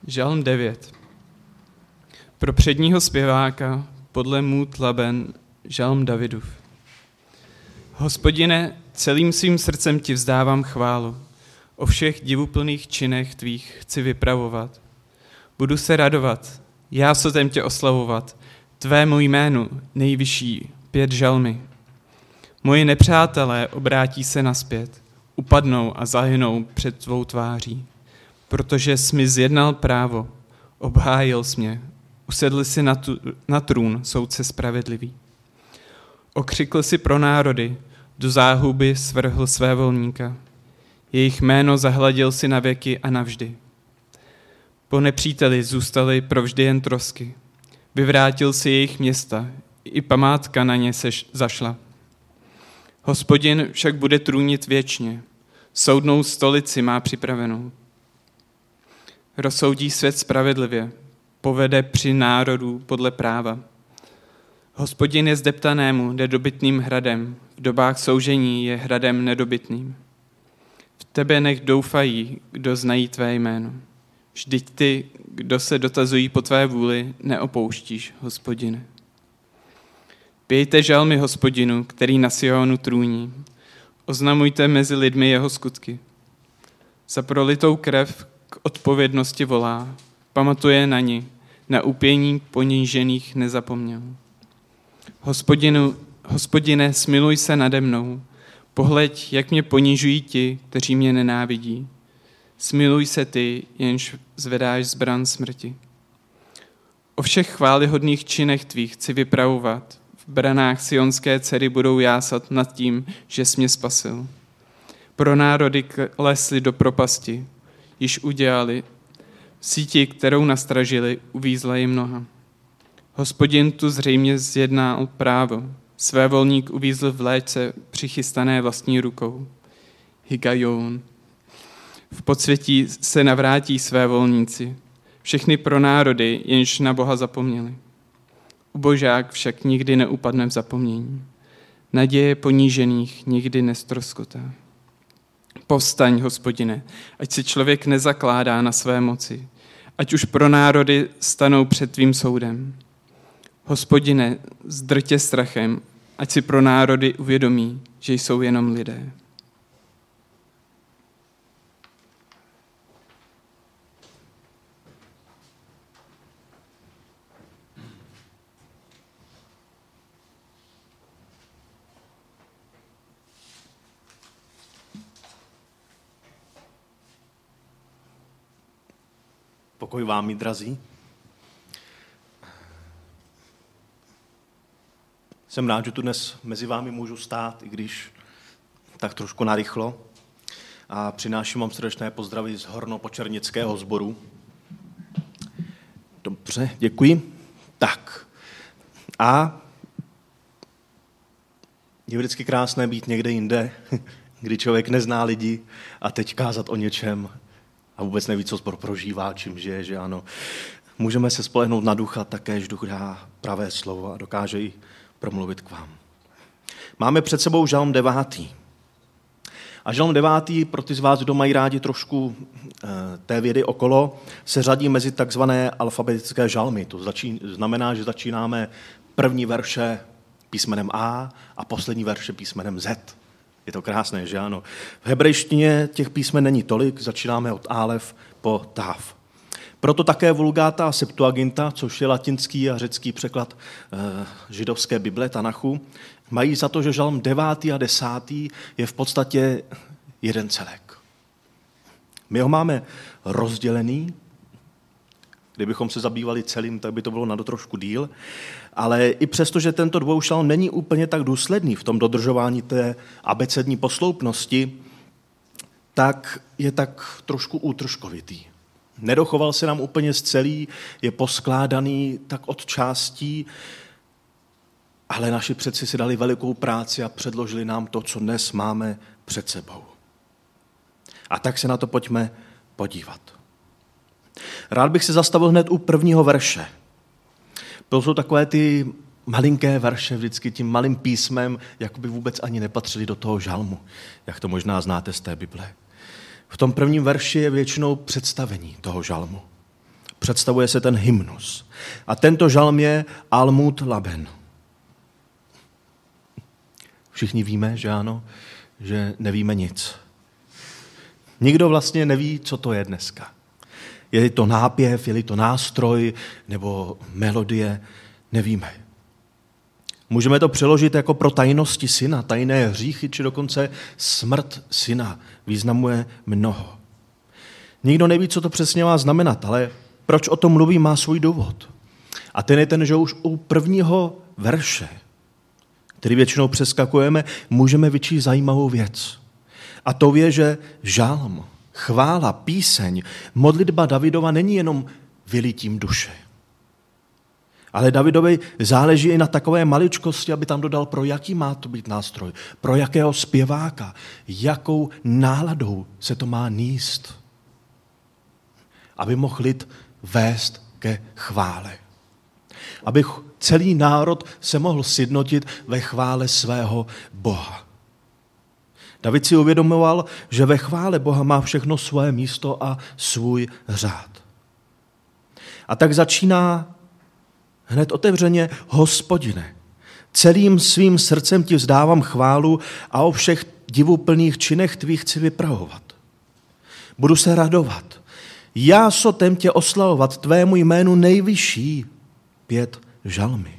Žalm 9. Pro předního zpěváka podle Můd Laben žalm Davidův. Hospodine, celým svým srdcem ti vzdávám chválu. O všech divuplných činech tvých chci vypravovat. Budu se radovat, jásotem tě oslavovat, tvému jménu nejvyšší 5 žalmy. Moji nepřátelé obrátí se naspět, upadnou a zahynou před tvou tváří. Protože jsi mi zjednal právo, obhájil jsi mě, usedl si na trůn soudce spravedlivý. Okřikl si pro národy, do záhuby svrhl své volníka. Jejich jméno zahladil si na věky a navždy. Po nepříteli zůstaly provždy jen trosky. Vyvrátil si jejich města, i památka na ně se zašla. Hospodin však bude trůnit věčně, soudnou stolici má připravenou. Rozsoudí svět spravedlivě, povede při národů podle práva. Hospodin je zdeptanému nedobytným hradem, v dobách soužení je hradem nedobytným. V tebe nech doufají, kdo znají tvé jméno. Vždyť ty, kdo se dotazují po tvé vůli, neopouštíš, Hospodine. Pějte žalmy Hospodinu, který na Sionu trůní. Oznamujte mezi lidmi jeho skutky. Za prolitou krev k odpovědnosti volá, pamatuje na ní, na upění ponížených nezapomněl. Hospodine, smiluj se nade mnou, pohleď, jak mě ponižují ti, kteří mě nenávidí. Smiluj se ty, jenž zvedáš zbran smrti. O všech chvályhodných činech tvých chci vypravovat, v branách sionské dcery budou jásat nad tím, že jsi mě spasil. Pro národy klesli do propasti, již udělali, v síti, kterou nastražili, uvízla jim noha. Hospodin tu zřejmě zjednal právo, své volník uvízl v léčce přichystané vlastní rukou. Higajon. V podsvětí se navrátí své volníci, všechny pro národy, jenž na Boha zapomněli. Ubožák však nikdy neupadne v zapomnění. Naděje ponížených nikdy nestroskotá. Povstaň, Hospodine, ať se člověk nezakládá na své moci, ať už pro národy stanou před tvým soudem. Hospodine, zdrtě strachem, ať si pro národy uvědomí, že jsou jenom lidé. Pokoj vám, mí drazí. Jsem rád, že tu dnes mezi vámi můžu stát, i když tak trošku narychlo. A přináším vám srdečné pozdravy z Hornopočernického sboru. Dobře, děkuji. Tak. A je vždycky krásné být někde jinde, kdy člověk nezná lidi a teď kázat o něčem a vůbec neví, co sbor prožívá, čím žije, že ano. Můžeme se spolehnout na ducha, takéž duch dá pravé slovo a dokáže i promluvit k vám. Máme před sebou žalm 9. A žalm 9, pro ty z vás, kdo mají rádi trošku té vědy okolo, se řadí mezi takzvané alfabetické žalmy. To znamená, že začínáme první verše písmenem A a poslední verše písmenem Z. Je to krásné, že ano. V hebrejštině těch písmen není tolik, začínáme od Alef po Tav. Proto také Vulgáta a Septuaginta, což je latinský a řecký překlad židovské Bible, Tanachu, mají za to, že žalm 9. a 10. je v podstatě jeden celek. My ho máme rozdělený, kdybychom se zabývali celým, tak by to bylo na trošku díl, ale i přesto, že tento dvoužalm není úplně tak důsledný v tom dodržování té abecední posloupnosti, tak je tak trošku útržkovitý. Nedochoval se nám úplně z celý, je poskládaný tak od částí, ale naši předci si dali velikou práci a předložili nám to, co dnes máme před sebou. A tak se na to pojďme podívat. Rád bych se zastavil hned u prvního verše. To jsou takové ty malinké verše vždycky tím malým písmem, jako by vůbec ani nepatřili do toho žalmu, jak to možná znáte z té Bible. V tom prvním verši je většinou představení toho žalmu. Představuje se ten hymnus. A tento žalm je Almud Laben. Všichni víme, že ano, že nevíme nic. Nikdo vlastně neví, co to je dneska. Je to nápěv, je to nástroj nebo melodie, nevíme. Můžeme to přeložit jako pro tajnosti syna, tajné hříchy, či dokonce smrt syna. Významuje mnoho. Nikdo neví, co to přesně má znamenat, ale proč o tom mluví, má svůj důvod. A ten je ten, že už u prvního verše, který většinou přeskakujeme, můžeme vyčíst zajímavou věc. A to je, že žalm, chvála, píseň, modlitba Davidova není jenom vylitím duše. Ale Davidovi záleží i na takové maličkosti, aby tam dodal, pro jaký má to být nástroj, pro jakého zpěváka, jakou náladou se to má nést, aby mohl lid vést ke chvále. Aby celý národ se mohl sjednotit ve chvále svého Boha. David si uvědomoval, že ve chvále Boha má všechno svoje místo a svůj řád. A tak začíná hned otevřeně: Hospodine, celým svým srdcem ti vzdávám chválu a o všech divuplných činech tvých chci vypravovat. Budu se radovat. Já sotem tě oslavovat, tvému jménu nejvyšší. 5 žalmy.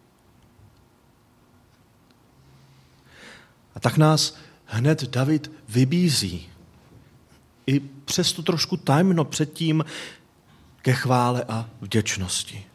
A tak nás hned David vybízí i přes tu trošku tajemno předtím ke chvále a vděčnosti.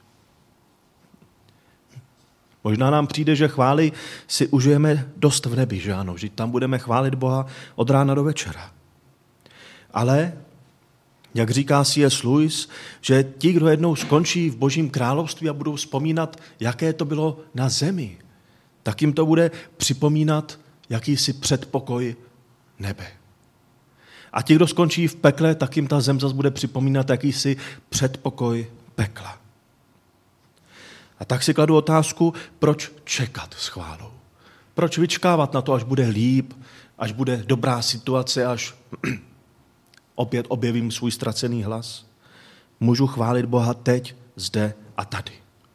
Možná nám přijde, že chvály si užijeme dost v nebi, že ano, že tam budeme chválit Boha od rána do večera. Ale, jak říká C.S. Lewis, že ti, kdo jednou skončí v Božím království a budou vzpomínat, jaké to bylo na zemi, tak jim to bude připomínat jakýsi předpokoj nebe. A ti, kdo skončí v pekle, tak jim ta zem zase bude připomínat jakýsi předpokoj pekla. A tak si kladu otázku, proč čekat s chválou? Proč vyčkávat na to, až bude líp, až bude dobrá situace, až opět objevím svůj ztracený hlas? Můžu chválit Boha teď, zde a tady.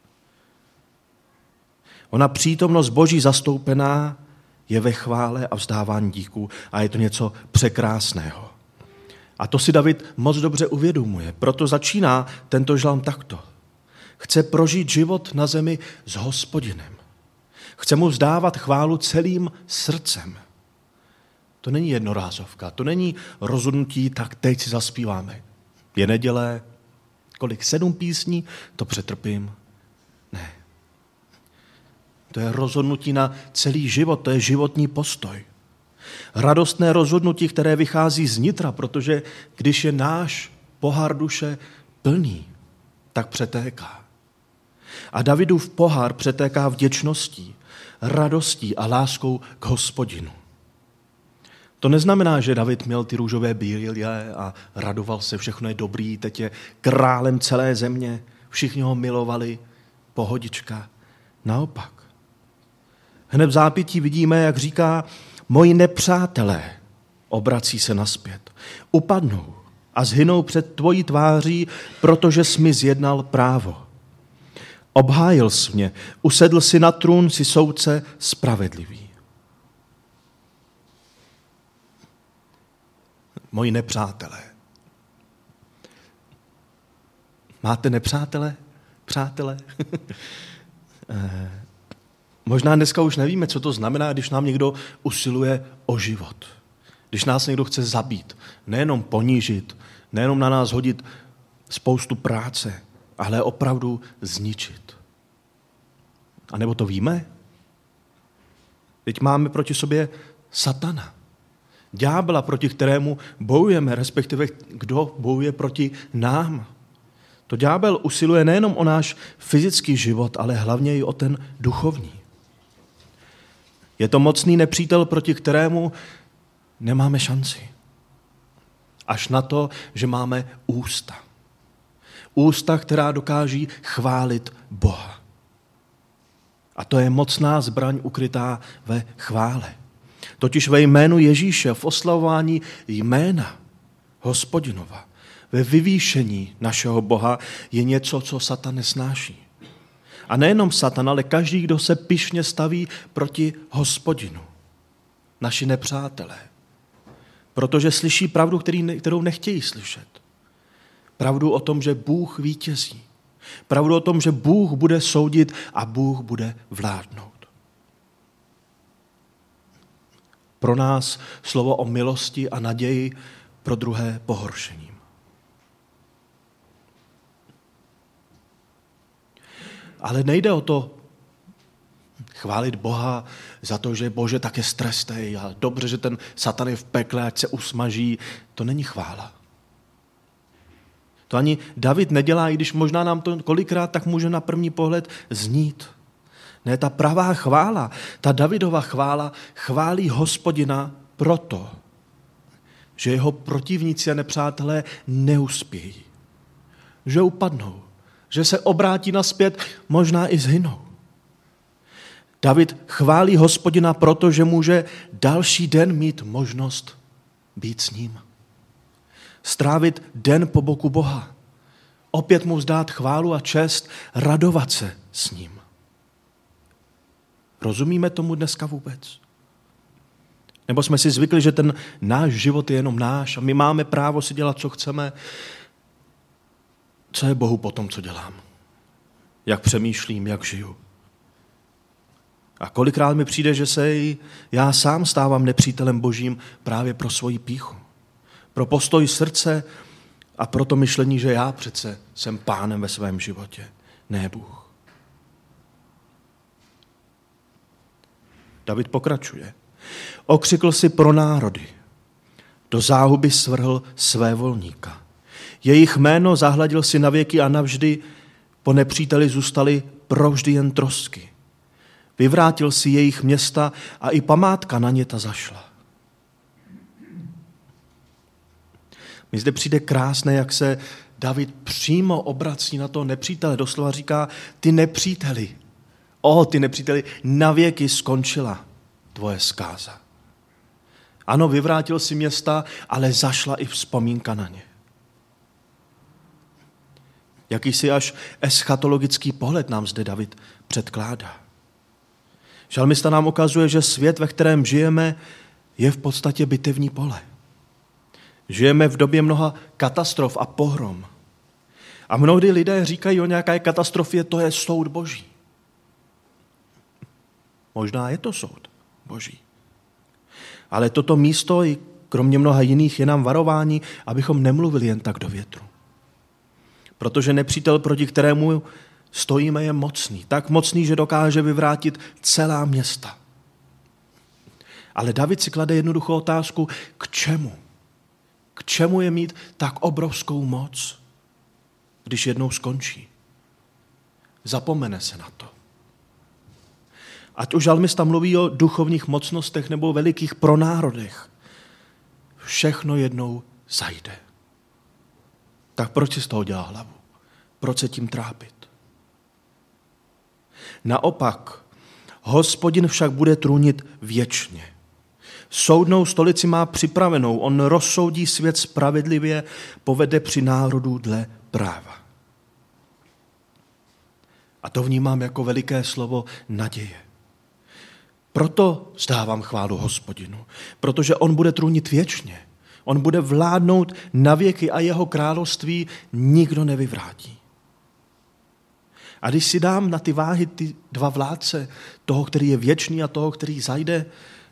Ona přítomnost Boží zastoupená je ve chvále a vzdávání díků a je to něco překrásného. A to si David moc dobře uvědomuje, proto začíná tento žalm takto. Chce prožít život na zemi s Hospodinem. Chce mu vzdávat chválu celým srdcem. To není jednorázovka, to není rozhodnutí, tak teď si zaspíváme. Je neděle, 7 písní, to přetrpím. Ne. To je rozhodnutí na celý život, to je životní postoj. Radostné rozhodnutí, které vychází znitra, protože když je náš pohár duše plný, tak přetéká. A Davidův pohár přetéká vděčností, radostí a láskou k Hospodinu. To neznamená, že David měl ty růžové brýle a radoval se, všechno je dobrý, teď je králem celé země, všichni ho milovali, pohodička. Naopak. Hned v zápětí vidíme, jak říká, moji nepřátelé, obrací se nazpět, upadnou a zhynou před tvojí tváří, protože jsi mi zjednal právo. Obhájil jsi mě, usedl si na trůn, si soudce spravedlivý. Moji nepřátelé. Máte nepřátele? Přátelé? Možná dneska už nevíme, co to znamená, když nám někdo usiluje o život. Když nás někdo chce zabít, nejenom ponížit, nejenom na nás hodit spoustu práce, ale opravdu zničit. A nebo to víme? Teď máme proti sobě satana. Ďábla, proti kterému bojujeme, respektive kdo bojuje proti nám. To ďábel usiluje nejenom o náš fyzický život, ale hlavně i o ten duchovní. Je to mocný nepřítel, proti kterému nemáme šanci. Až na to, že máme ústa. Ústa, která dokáží chválit Boha. A to je mocná zbraň ukrytá ve chvále. Totiž ve jménu Ježíše, v oslavování jména Hospodinova, ve vyvýšení našeho Boha je něco, co Satan nesnáší. A nejenom Satan, ale každý, kdo se pyšně staví proti Hospodinu. Naši nepřátelé. Protože slyší pravdu, kterou nechtějí slyšet. Pravdu o tom, že Bůh vítězí. Pravdu o tom, že Bůh bude soudit a Bůh bude vládnout. Pro nás slovo o milosti a naději, pro druhé pohoršením. Ale nejde o to chválit Boha za to, že Bože, tak je strestej a dobře, že ten Satan je v pekle, ať se usmaží. To není chvála. To ani David nedělá, i když možná nám to kolikrát tak může na první pohled znít. Ne, ta pravá chvála, ta Davidova chvála chválí Hospodina proto, že jeho protivníci a nepřátelé neuspějí. Že upadnou, že se obrátí nazpět, možná i zhynou. David chválí Hospodina proto, že může další den mít možnost být s ním. Strávit den po boku Boha. Opět mu vzdát chválu a čest, radovat se s ním. Rozumíme tomu dneska vůbec? Nebo jsme si zvykli, že ten náš život je jenom náš a my máme právo si dělat, co chceme. Co je Bohu po tom, co dělám? Jak přemýšlím, jak žiju? A kolikrát mi přijde, že se já sám stávám nepřítelem Božím právě pro svoji pýchu. Pro postoj srdce a pro to myšlení, že já přece jsem pánem ve svém životě, ne Bůh. David pokračuje. Okřikl si pro národy. Do záhuby svrhl své volníka. Jejich jméno zahladil si navěky a navždy, po nepříteli zůstaly provždy jen trosky. Vyvrátil si jejich města a i památka na ně ta zašla. Mi zde přijde krásné, jak se David přímo obrací na toho nepřítele. Doslova říká, ty nepříteli, navěky skončila tvoje zkáza. Ano, vyvrátil si města, ale zašla i vzpomínka na ně. Jakýsi až eschatologický pohled nám zde David předkládá. Žalmista nám ukazuje, že svět, ve kterém žijeme, je v podstatě bitevní pole. Žijeme v době mnoha katastrof a pohrom. A mnohdy lidé říkají o nějaké katastrofě, to je soud Boží. Možná je to soud Boží. Ale toto místo, i kromě mnoha jiných, je nám varování, abychom nemluvili jen tak do větru. Protože nepřítel, proti kterému stojíme, je mocný. Tak mocný, že dokáže vyvrátit celá města. Ale David si klade jednoduchou otázku, k čemu? K čemu je mít tak obrovskou moc, když jednou skončí? Zapomene se na to. Ať už žalmista mluví o duchovních mocnostech nebo o velikých pronárodech, všechno jednou zajde. Tak proč si z toho dělá hlavu? Proč se tím trápit? Naopak, Hospodin však bude trůnit věčně. Soudnou stolici má připravenou, on rozsoudí svět spravedlivě, povede při národu dle práva. A to vnímám jako veliké slovo naděje. Proto vzdávám chválu Hospodinu, protože on bude trůnit věčně. On bude vládnout na věky a jeho království nikdo nevyvrátí. A když si dám na ty váhy ty dva vládce, toho, který je věčný a toho, který zajde,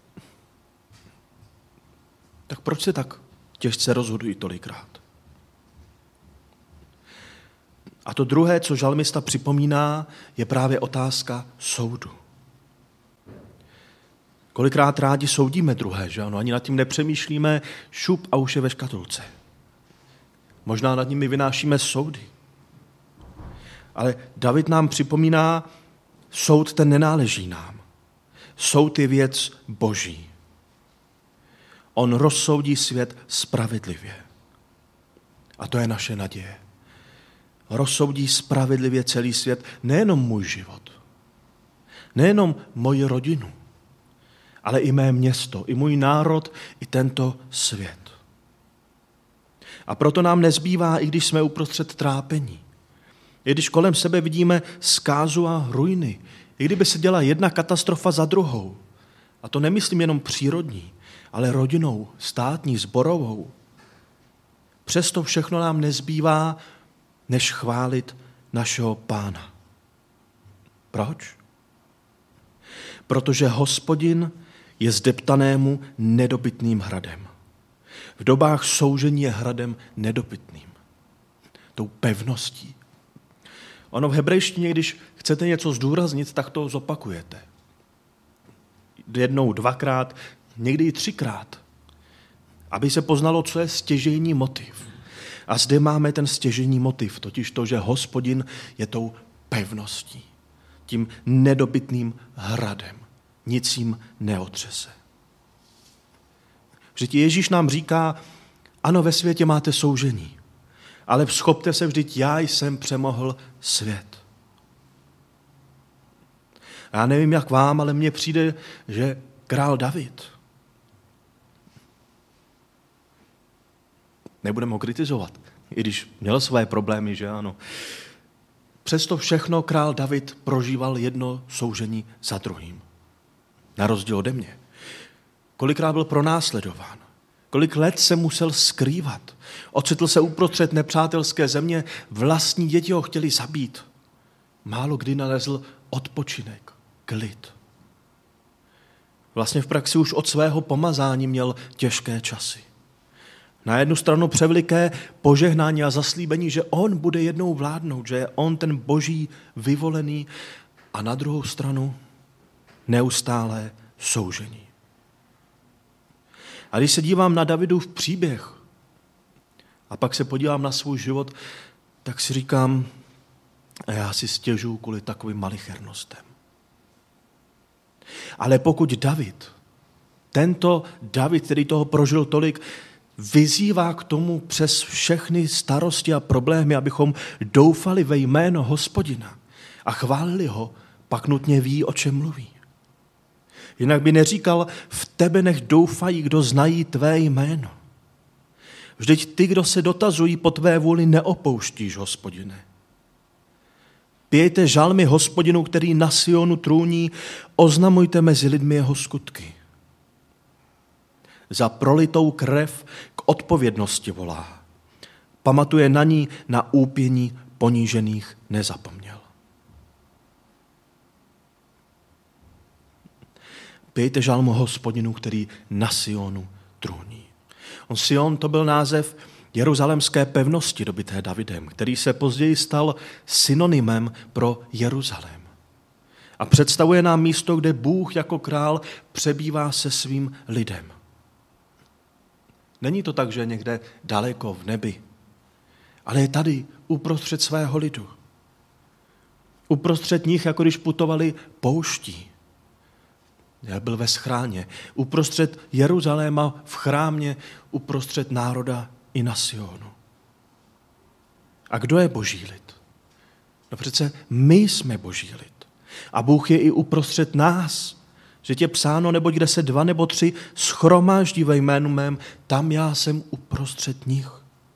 tak proč se tak těžce rozhodují tolikrát? A to druhé, co žalmista připomíná, je právě otázka soudu. Kolikrát rádi soudíme druhé, že ano? Ani nad tím nepřemýšlíme, šup a už je ve škatulce. Možná nad nimi vynášíme soudy. Ale David nám připomíná, soud ten nenáleží nám. Soud je věc Boží. On rozsoudí svět spravedlivě. A to je naše naděje. Rozsoudí spravedlivě celý svět, nejenom můj život, nejenom moji rodinu, ale i mé město, i můj národ, i tento svět. A proto nám nezbývá, i když jsme uprostřed trápení. I když kolem sebe vidíme zkázu a ruiny. I kdyby se děla jedna katastrofa za druhou. A to nemyslím jenom přírodní, ale rodinnou, státní, sborovou. Přesto všechno nám nezbývá, než chválit našeho Pána. Proč? Protože Hospodin je zdeptanému nedobytným hradem. V dobách soužení je hradem nedobytným. Tou pevností. Ono v hebrejštině, když chcete něco zdůraznit, tak to zopakujete. Jednou, dvakrát, někdy i třikrát. Aby se poznalo, co je stěžejní motiv. A zde máme ten stěžejní motiv, totiž to, že Hospodin je tou pevností. Tím nedobytným hradem. Nic jim neotřese. Vždyť Ježíš nám říká, ano, ve světě máte soužení, ale vzchopte se, vždyť já jsem přemohl svět. Já nevím, jak vám, ale mně přijde, že král David, nebudeme ho kritizovat, i když měl své problémy, že ano. Přesto všechno král David prožíval jedno soužení za druhým. Na rozdíl ode mě. Kolikrát byl pronásledován. Kolik let se musel skrývat. Ocitl se uprostřed nepřátelské země, vlastní děti ho chtěli zabít. Málo kdy nalezl odpočinek, klid. Vlastně v praxi už od svého pomazání měl těžké časy. Na jednu stranu převeliké požehnání a zaslíbení, že on bude jednou vládnout, že je on ten boží vyvolený, a na druhou stranu neustálé soužení. A když se dívám na Davidův příběh a pak se podívám na svůj život, tak si říkám, já si stěžuju kvůli takovým malichernostem. Ale pokud David, tento David, který toho prožil tolik, vyzývá k tomu přes všechny starosti a problémy, abychom doufali ve jméno Hospodina a chválili ho, pak nutně ví, o čem mluví. Jinak by neříkal, v tebe nech doufají, kdo znají tvé jméno. Vždyť ty, kdo se dotazují po tvé vůli, neopouštíš, Hospodine. Pějte žalmy Hospodinu, který na Sionu trůní, oznamujte mezi lidmi jeho skutky. Za prolitou krev k odpovědnosti volá. Pamatuje na ní, na úpění ponížených nezapomněl. Pějte žalmu Hospodinu, který na Sionu trůní. Sion to byl název jeruzalémské pevnosti dobyté Davidem, který se později stal synonymem pro Jeruzalém. A představuje nám místo, kde Bůh jako král přebývá se svým lidem. Není to tak, že někde daleko v nebi, ale je tady uprostřed svého lidu. Uprostřed nich, jako když putovali pouští. Byl ve schráně, uprostřed Jeruzaléma v chrámě, uprostřed národa i na Sionu. A kdo je boží lid? No přece my jsme boží lid. A Bůh je i uprostřed nás. Že tě psáno, neboť kde se 2 nebo 3 shromáždí ve jménu mém, tam já jsem uprostřed nich.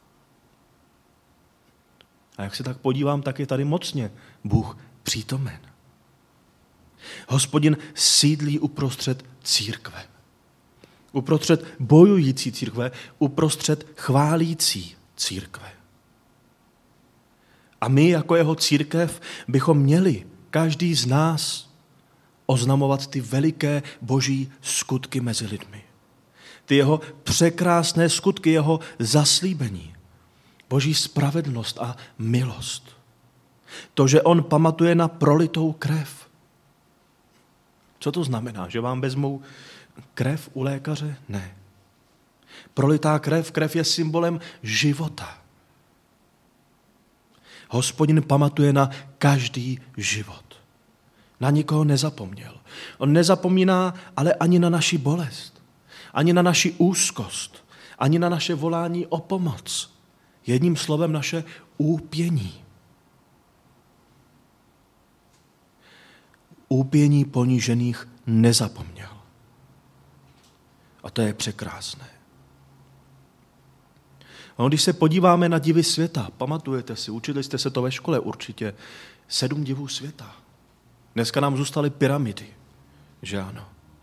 A jak se tak podívám, tak je tady mocně Bůh přítomen. Hospodin sídlí uprostřed církve. Uprostřed bojující církve, uprostřed chválící církve. A my jako jeho církev bychom měli, každý z nás, oznamovat ty veliké boží skutky mezi lidmi. Ty jeho překrásné skutky, jeho zaslíbení. Boží spravedlnost a milost. To, že on pamatuje na prolitou krev. Co to znamená? Že vám vezmou krev u lékaře? Ne. Prolitá krev je symbolem života. Hospodin pamatuje na každý život. Na nikoho nezapomněl. On nezapomíná ale ani na naši bolest, ani na naši úzkost, ani na naše volání o pomoc. Jedním slovem naše úpění. Úpění ponížených nezapomněl. A to je překrásné. No, když se podíváme na divy světa, pamatujete si, učili jste se to ve škole určitě, 7 divů světa. Dneska nám zůstaly pyramidy, že ano.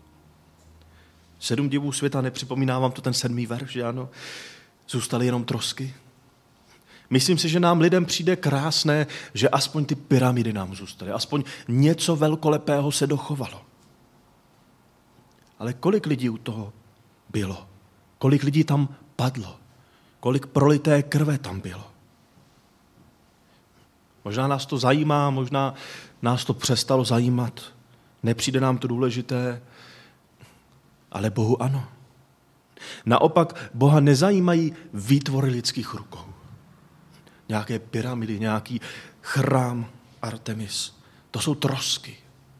7 divů světa, nepřipomíná vám to ten 7. verš, že ano. Zůstaly jenom trosky. Myslím si, že nám lidem přijde krásné, že aspoň ty pyramidy nám zůstaly, aspoň něco velkolepého se dochovalo. Ale kolik lidí u toho bylo? Kolik lidí tam padlo? Kolik prolité krve tam bylo? Možná nás to zajímá, možná nás to přestalo zajímat. Nepřijde nám to důležité, ale Bohu ano. Naopak Boha nezajímají výtvory lidských rukou. Nějaké pyramidy, nějaký chrám Artemis. To jsou trosky.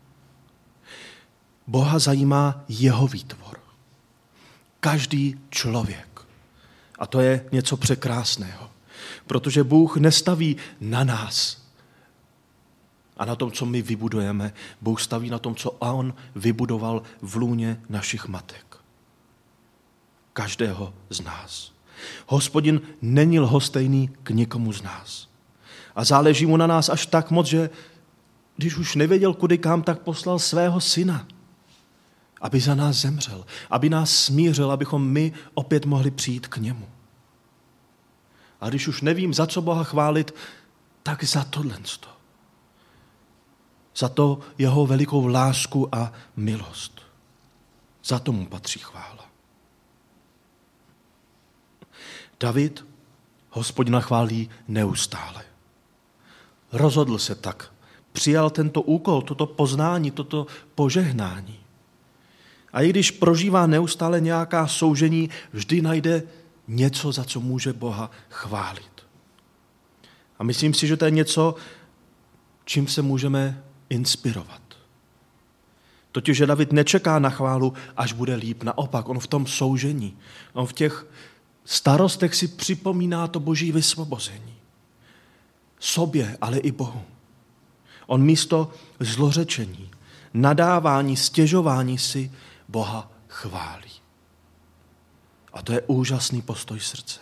Boha zajímá jeho výtvor. Každý člověk. A to je něco překrásného. Protože Bůh nestaví na nás a na tom, co my vybudujeme. Bůh staví na tom, co on vybudoval v lůně našich matek. Každého z nás. Hospodin není lhostejný k nikomu z nás. A záleží mu na nás až tak moc, že když už nevěděl kudy kam, tak poslal svého syna, aby za nás zemřel, aby nás smířil, abychom my opět mohli přijít k němu. A když už nevím, za co Boha chválit, tak za tohle. Za to jeho velikou lásku a milost. Za to mu patří chvála. David Hospodina chválí neustále. Rozhodl se tak. Přijal tento úkol, toto poznání, toto požehnání. A i když prožívá neustále nějaká soužení, vždy najde něco, za co může Boha chválit. A myslím si, že to je něco, čím se můžeme inspirovat. Totiž, že David nečeká na chválu, až bude líp. Naopak, on v tom soužení, on v těch starostech si připomíná to boží vysvobození. Sobě, ale i Bohu. On místo zlořečení, nadávání, stěžování si Boha chválí. A to je úžasný postoj srdce.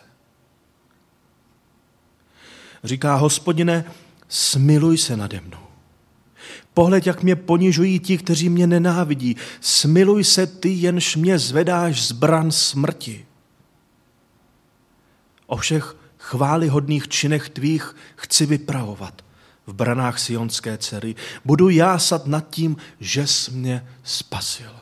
Říká: Hospodine, smiluj se nade mnou. Pohleď, jak mě ponižují ti, kteří mě nenávidí. Smiluj se ty, jenž mě zvedáš z bran smrti. O všech chvályhodných činech tvých chci vypravovat v branách sionské dcery. Budu jásat nad tím, že jsi mě spasil.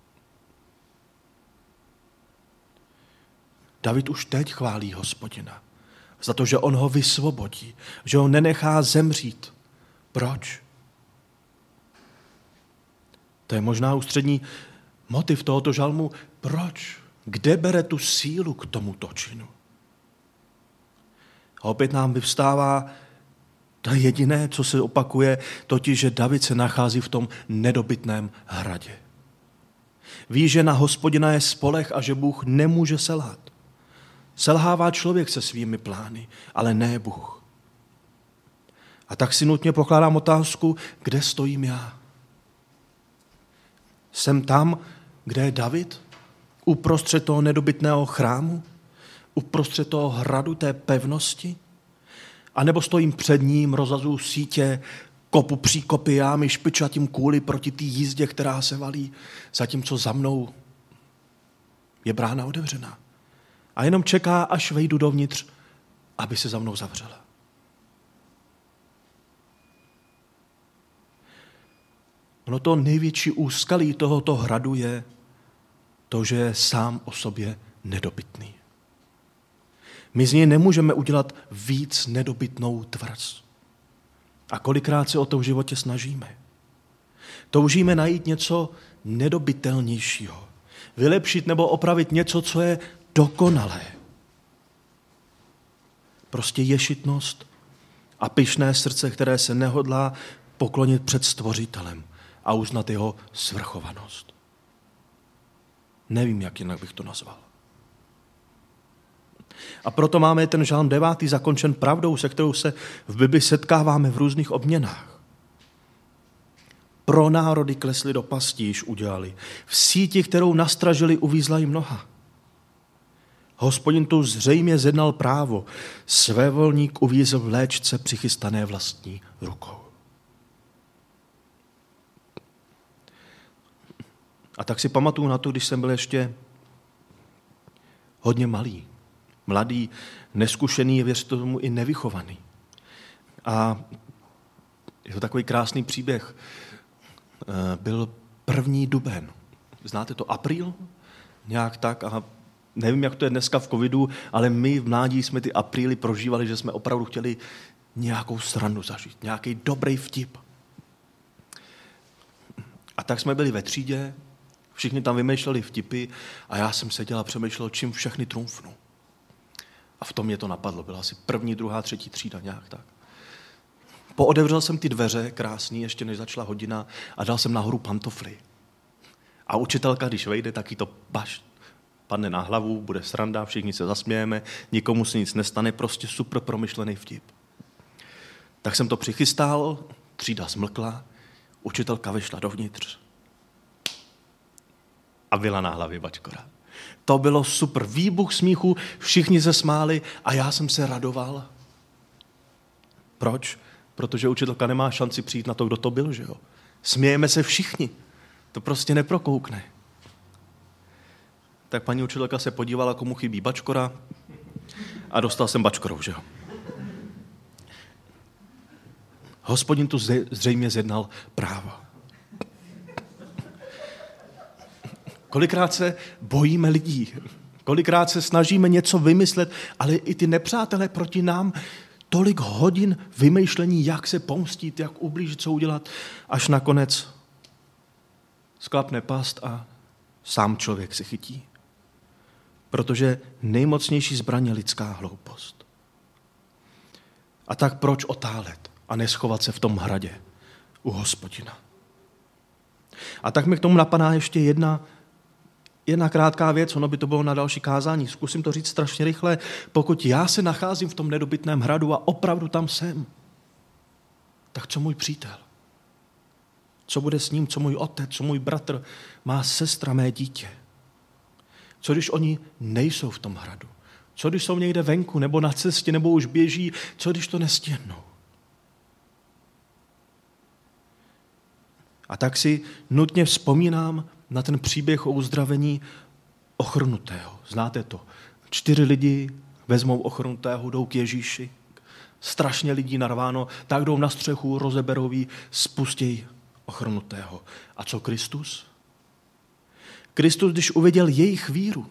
David už teď chválí Hospodina za to, že on ho vysvobodí, že ho nenechá zemřít. Proč? To je možná ústřední motiv tohoto žalmu. Proč? Kde bere tu sílu k tomuto činu? A opět nám vyvstává to jediné, co se opakuje, totiž, že David se nachází v tom nedobytném hradě. Ví, že na Hospodina je spoleh a že Bůh nemůže selhat. Selhává člověk se svými plány, ale ne Bůh. A tak si nutně pokládám otázku, kde stojím já? Jsem tam, kde je David? Uprostřed toho nedobytného chrámu? Uprostřed toho hradu, té pevnosti? A nebo stojím před ním, rozhazuju sítě, kopu příkopy, jámy, špičatím kůli proti té jízdě, která se valí, zatímco za mnou je brána otevřená. A jenom čeká, až vejdu dovnitř, aby se za mnou zavřela. Ono to největší úskalí tohoto hradu je to, že je sám o sobě nedobytný. My z něj nemůžeme udělat víc nedobytnou tvrz. A kolikrát se o to v životě snažíme. Toužíme najít něco nedobytelnějšího. Vylepšit nebo opravit něco, co je dokonalé. Prostě ješitnost a pyšné srdce, které se nehodlá poklonit před Stvořitelem a uznat jeho svrchovanost. Nevím, jak jinak bych to nazval. A proto máme ten žalm 9. zakončen pravdou, se kterou se v Bibli setkáváme v různých obměnách. Pro národy klesli do pastí, již udělali. V síti, kterou nastražili, uvízla jim noha. Hospodin tu zřejmě zjednal právo, svévolník uvízl v léčce přichystané vlastní rukou. A tak si pamatuju na to, když jsem byl ještě hodně malý, mladý, neskušený, věřte tomu i nevychovaný. A je to takový krásný příběh. Byl 1. duben. Znáte to? Apríl? Nějak tak. A nevím, jak to je dneska v covidu, ale my v mládí jsme ty apríly prožívali, že jsme opravdu chtěli nějakou srandu zažít. Nějaký dobrý vtip. A tak jsme byli ve třídě, všichni tam vymýšleli vtipy a já jsem seděl a přemýšlel, čím všechny trumfnu. A v tom mě to napadlo. Byla asi 1., 2., 3. třída, nějak tak. Pootevřel jsem ty dveře, krásný, ještě než začala hodina, a dal jsem nahoru pantofly. A učitelka, když vejde, taky to padne na hlavu, bude sranda, všichni se zasmějeme, nikomu se nic nestane, prostě super promyšlený vtip. Tak jsem to přichystal, třída zmlkla, učitelka vyšla dovnitř a byla na hlavě bačkora. To bylo super, výbuch smíchu, všichni se smáli a já jsem se radoval. Proč? Protože učitelka nemá šanci přijít na to, kdo to byl, že jo? Smějeme se všichni. To prostě neprokoukne. Tak paní učitelka se podívala, komu chybí bačkora a dostal jsem bačkorou, že jo? Hospodin tu zřejmě zjednal práva. Kolikrát se bojíme lidí, kolikrát se snažíme něco vymyslet, ale i ty nepřátelé proti nám, tolik hodin vymýšlení, jak se pomstit, jak ublížit, co udělat, až nakonec sklapne past a sám člověk se chytí. Protože nejmocnější zbraň je lidská hloupost. A tak proč otálet a neschovat se v tom hradě u Hospodina? A tak mi k tomu napadá ještě jedna krátká věc, ono by to bylo na další kázání. Zkusím to říct strašně rychle. Pokud já se nacházím v tom nedobytném hradu a opravdu tam jsem, tak co můj přítel? Co bude s ním? Co můj otec? Co můj bratr? Má sestra, mé dítě? Co když oni nejsou v tom hradu? Co když jsou někde venku, nebo na cestě, nebo už běží? Co když to nestihnou? A tak si nutně vzpomínám na ten příběh o uzdravení ochrnutého. Znáte to? 4 lidi vezmou ochrnutého, jdou k Ježíši. Strašně lidí narváno, tak jdou na střechu, rozeberou jí, spustějí ochrnutého. A co Kristus? Kristus, když uviděl jejich víru,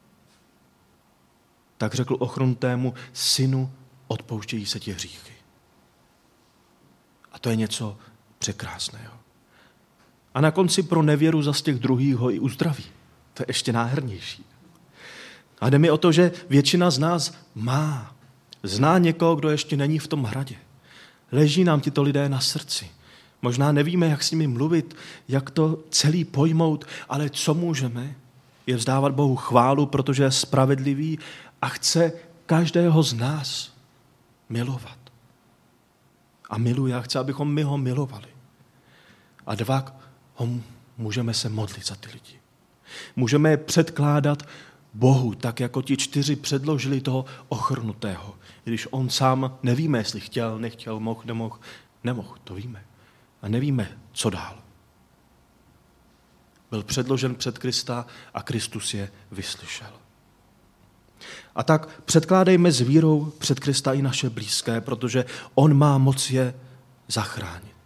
tak řekl ochrnutému: synu, odpouštějí se ti hříchy. A to je něco překrásného. A na konci pro nevěru zas těch druhých ho i uzdraví. To je ještě nádhernější. A jde mi o to, že většina z nás zná někoho, kdo ještě není v tom hradě. Leží nám tito lidé na srdci. Možná nevíme, jak s nimi mluvit, jak to celý pojmout, ale co můžeme, je vzdávat Bohu chválu, protože je spravedlivý a chce každého z nás milovat. A miluje a chce, abychom my ho milovali. A 2, můžeme se modlit za ty lidi. Můžeme je předkládat Bohu, tak jako ti 4 předložili toho ochrnutého. Když on sám nevíme, jestli chtěl, nechtěl, nemohl, to víme. A nevíme, co dál. Byl předložen před Krista a Kristus je vyslyšel. A tak předkládejme s vírou před Krista i naše blízké, protože on má moc je zachránit.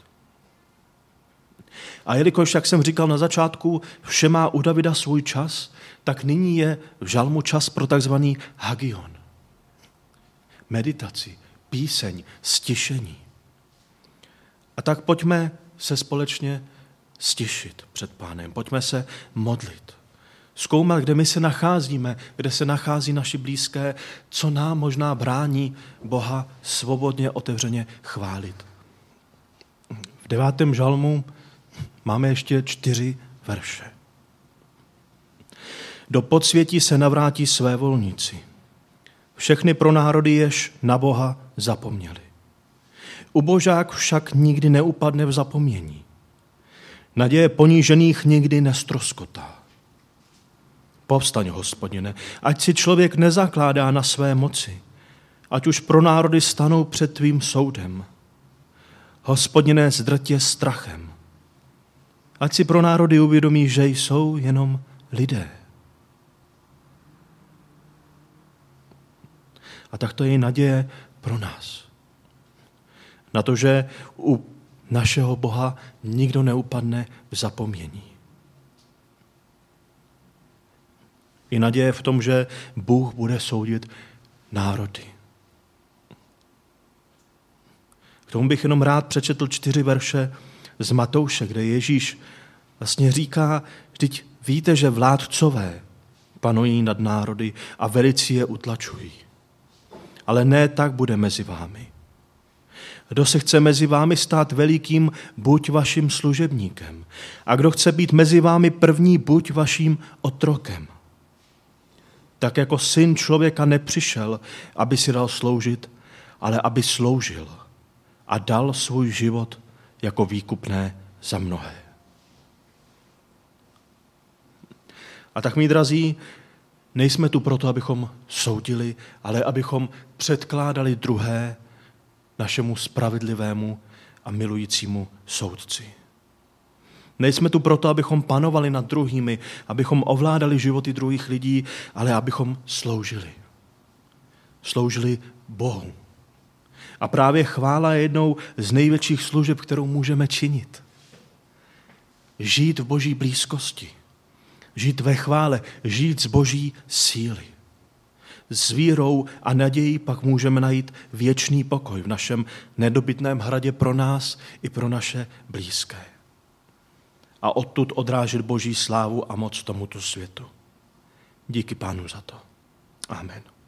A jelikož, jak jsem říkal na začátku, vše má u Davida svůj čas, tak nyní je v žalmu čas pro takzvaný hagion. Meditaci, píseň, stišení. A tak pojďme se společně stišit před Pánem. Pojďme se modlit. Zkoumat, kde my se nacházíme, kde se nachází naši blízké, co nám možná brání Boha svobodně, otevřeně chválit. V 9. žalmu máme ještě 4 verše. Do podsvětí se navrátí svévolníci. Všechny pronárody jež na Boha zapomněli. Ubožák však nikdy neupadne v zapomnění. Naděje ponížených nikdy nestroskotá. Povstaň, Hospodine, ať si člověk nezakládá na své moci, ať už pro národy stanou před tvým soudem. Hospodine, zdrť je strachem. Ať si pro národy uvědomí, že jsou jenom lidé. A tak to je naděje pro nás. Na to, že u našeho Boha nikdo neupadne v zapomnění. I naděje v tom, že Bůh bude soudit národy. K tomu bych jenom rád přečetl 4 verše z Matouše, kde Ježíš vlastně říká, vždyť víte, že vládcové panují nad národy a velicí je utlačují. Ale ne tak bude mezi vámi. Kdo se chce mezi vámi stát velikým, buď vaším služebníkem. A kdo chce být mezi vámi první, buď vaším otrokem. Tak jako Syn člověka nepřišel, aby si dal sloužit, ale aby sloužil a dal svůj život jako výkupné za mnohé. A tak, mí drazí, nejsme tu proto, abychom soudili, ale abychom předkládali druhé našemu spravedlivému a milujícímu soudci. Nejsme tu proto, abychom panovali nad druhými, abychom ovládali životy druhých lidí, ale abychom sloužili. Sloužili Bohu. A právě chvála je jednou z největších služeb, kterou můžeme činit. Žít v Boží blízkosti. Žít ve chvále, žít z Boží síly. S vírou a nadějí pak můžeme najít věčný pokoj v našem nedobytném hradě pro nás i pro naše blízké. A odtud odrážet Boží slávu a moc tomuto světu. Díky Pánu za to. Amen.